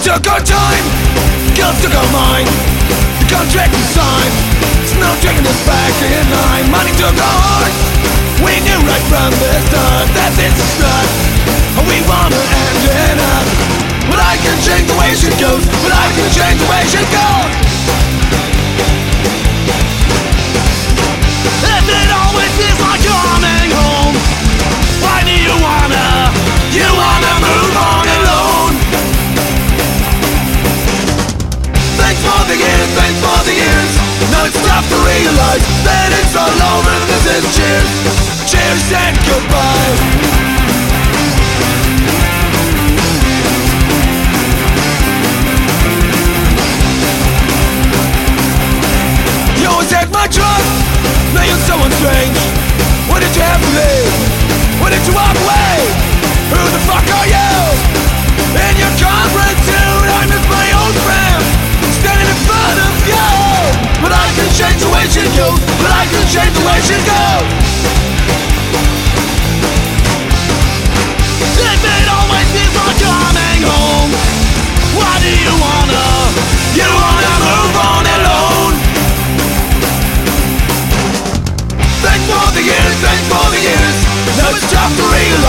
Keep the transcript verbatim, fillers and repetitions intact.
took our time, guilt took our mind. The contract we signed, it's no taking us back in line. Money took our hearts, we knew right from the start that this is not how we wanna end it up. But I can change the way shit goes, but I can change the way shit goes. If it always feels like coming home, why do you wanna, you wanna move on alone? Thanks for the years, thanks for the years. Now it's tough to realize that it's all over. This is cheers, cheers and goodbye. You always had my trust, now you're someone strange. What did you have to leave? What did you walk away? Who the fuck are you? In your conference suit, I miss my old friend standing in front of you. But I can change the way she goes, but I can change the way she goes. If it always feels like coming home, why do you wanna, you wanna move on alone? Thanks for the years, thanks for the years. Now it's tough to realize